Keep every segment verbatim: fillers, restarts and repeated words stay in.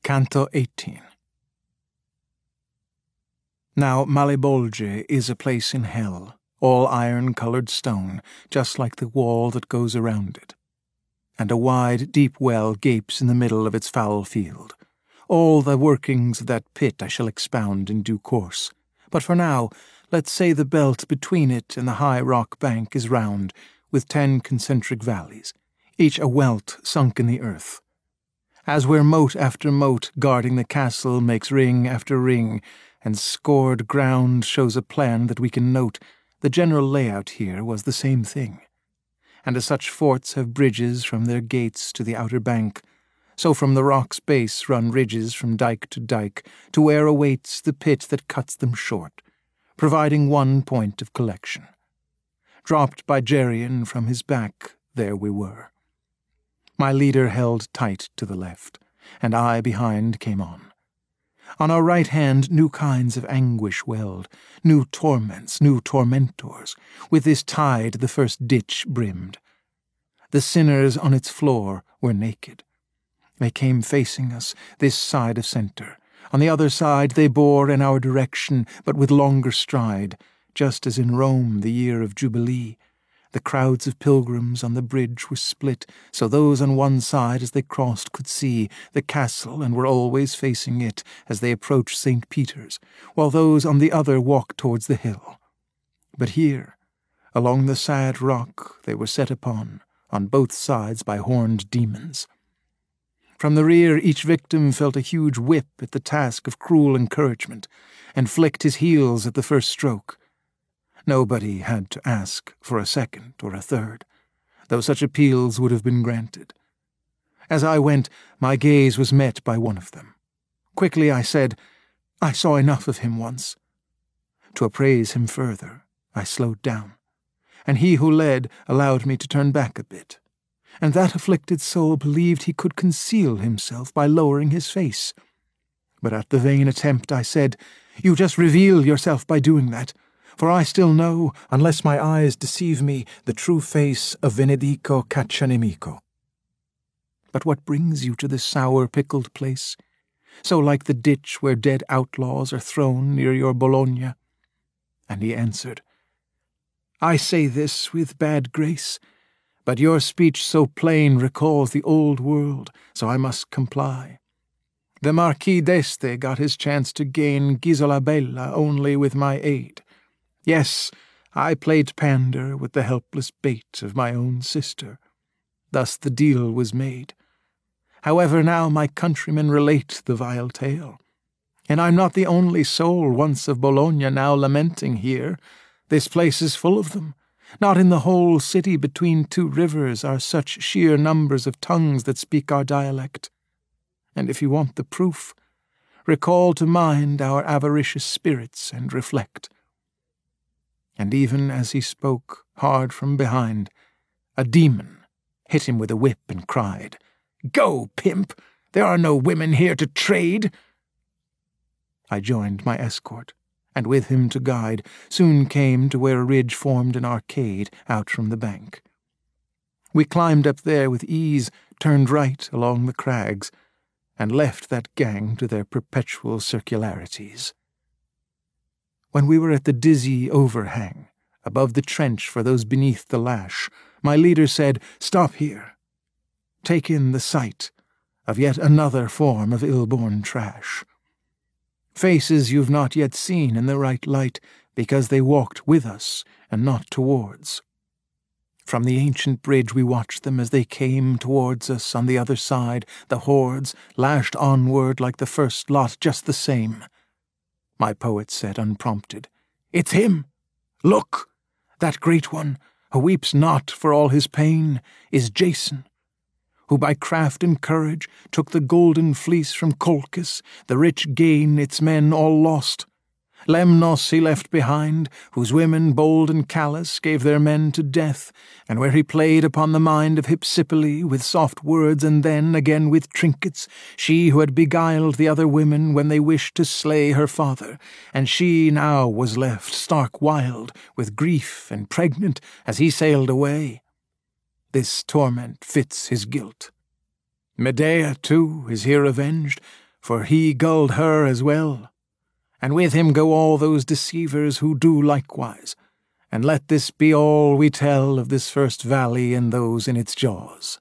Canto eighteen. Now Malebolge is a place in hell, all iron-coloured stone, just like the wall that goes around it. And a wide, deep well gapes in the middle of its foul field. All the workings of that pit I shall expound in due course. But for now, let's say the belt between it and the high rock bank is round, with ten concentric valleys, each a welt sunk in the earth. As where moat after moat guarding the castle makes ring after ring, and scored ground shows a plan that we can note, the general layout here was the same thing. And as such forts have bridges from their gates to the outer bank, so from the rock's base run ridges from dike to dike to where awaits the pit that cuts them short, providing one point of collection. Dropped by Geryon from his back, there we were. My leader held tight to the left, and I behind came on. On our right hand new kinds of anguish welled, new torments, new tormentors, with this tide the first ditch brimmed. The sinners on its floor were naked. They came facing us, this side of centre. On the other side they bore in our direction, but with longer stride, just as in Rome the year of Jubilee. The crowds of pilgrims on the bridge were split, so those on one side as they crossed could see the castle and were always facing it as they approached Saint Peter's, while those on the other walked towards the hill. But here, along the sad rock, they were set upon, on both sides by horned demons. From the rear each victim felt a huge whip at the task of cruel encouragement, and flicked his heels at the first stroke. Nobody had to ask for a second or a third, though such appeals would have been granted. As I went, my gaze was met by one of them. Quickly I said, "I saw enough of him once." To appraise him further, I slowed down, and he who led allowed me to turn back a bit, and that afflicted soul believed he could conceal himself by lowering his face. But at the vain attempt I said, "You just reveal yourself by doing that, for I still know, unless my eyes deceive me, the true face of Venedico Caccianemico. But what brings you to this sour-pickled place, so like the ditch where dead outlaws are thrown near your Bologna?" And he answered, "I say this with bad grace, but your speech so plain recalls the old world, so I must comply. The Marquis d'Este got his chance to gain Ghisola Bella only with my aid. Yes, I played pander with the helpless bait of my own sister. Thus the deal was made. However, now my countrymen relate the vile tale. And I'm not the only soul once of Bologna now lamenting here. This place is full of them. Not in the whole city between two rivers are such sheer numbers of tongues that speak our dialect. And if you want the proof, recall to mind our avaricious spirits and reflect." And even as he spoke, hard from behind, a demon hit him with a whip and cried, "Go, pimp! There are no women here to trade!" I joined my escort, and with him to guide, soon came to where a ridge formed an arcade out from the bank. We climbed up there with ease, turned right along the crags, and left that gang to their perpetual circularities. When we were at the dizzy overhang, above the trench for those beneath the lash, my leader said, "Stop here. Take in the sight of yet another form of ill-born trash. Faces you've not yet seen in the right light, because they walked with us and not towards. From the ancient bridge we watched them as they came towards us on the other side, the hordes, lashed onward like the first lot, just the same." My poet said, unprompted, "It's him! Look! That great one, who weeps not for all his pain, is Jason, who by craft and courage took the golden fleece from Colchis, the rich gain its men all lost. Lemnos he left behind, whose women bold and callous gave their men to death, and where he played upon the mind of Hypsipyle with soft words and then again with trinkets, she who had beguiled the other women when they wished to slay her father, and she now was left stark wild, with grief and pregnant, as he sailed away. This torment fits his guilt. Medea, too, is here avenged, for he gulled her as well. And with him go all those deceivers who do likewise, and let this be all we tell of this first valley and those in its jaws.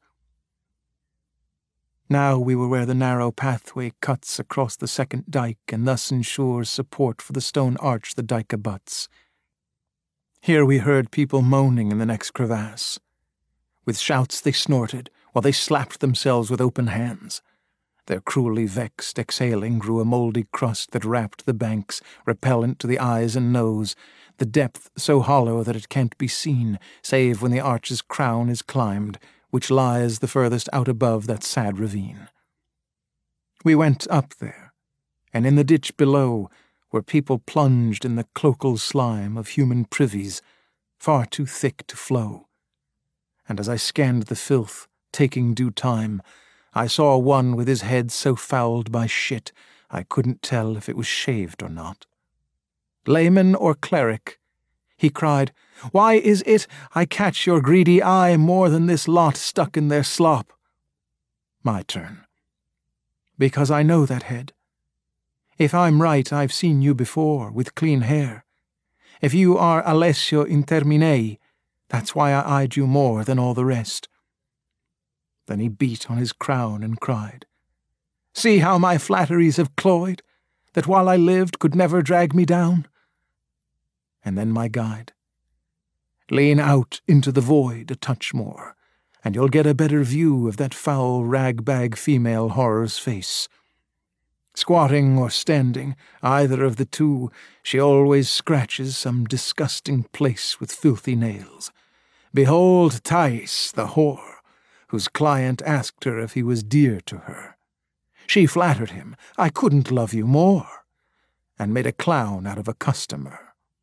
Now we were where the narrow pathway cuts across the second dyke and thus ensures support for the stone arch the dyke abuts. Here we heard people moaning in the next crevasse. With shouts they snorted, while they slapped themselves with open hands. Their cruelly vexed exhaling grew a mouldy crust that wrapped the banks, repellent to the eyes and nose, the depth so hollow that it can't be seen, save when the arch's crown is climbed, which lies the furthest out above that sad ravine. We went up there, and in the ditch below, where people plunged in the cloacal slime of human privies, far too thick to flow. And as I scanned the filth, taking due time, I saw one with his head so fouled by shit I couldn't tell if it was shaved or not. Layman or cleric, he cried, "Why is it I catch your greedy eye more than this lot stuck in their slop?" My turn. Because I know that head. If I'm right, I've seen you before, with clean hair. If you are Alessio Interminei, that's why I eyed you more than all the rest. Then he beat on his crown and cried, "See how my flatteries have cloyed, that while I lived could never drag me down?" And then my guide. Lean out into the void a touch more, and you'll get a better view of that foul rag-bag female horror's face. Squatting or standing, either of the two, she always scratches some disgusting place with filthy nails. Behold Thais, the whore, whose client asked her if he was dear to her. She flattered him, "I couldn't love you more," and made a clown out of a customer.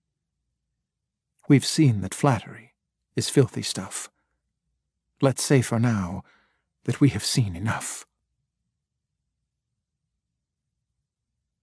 We've seen that flattery is filthy stuff. Let's say for now that we have seen enough.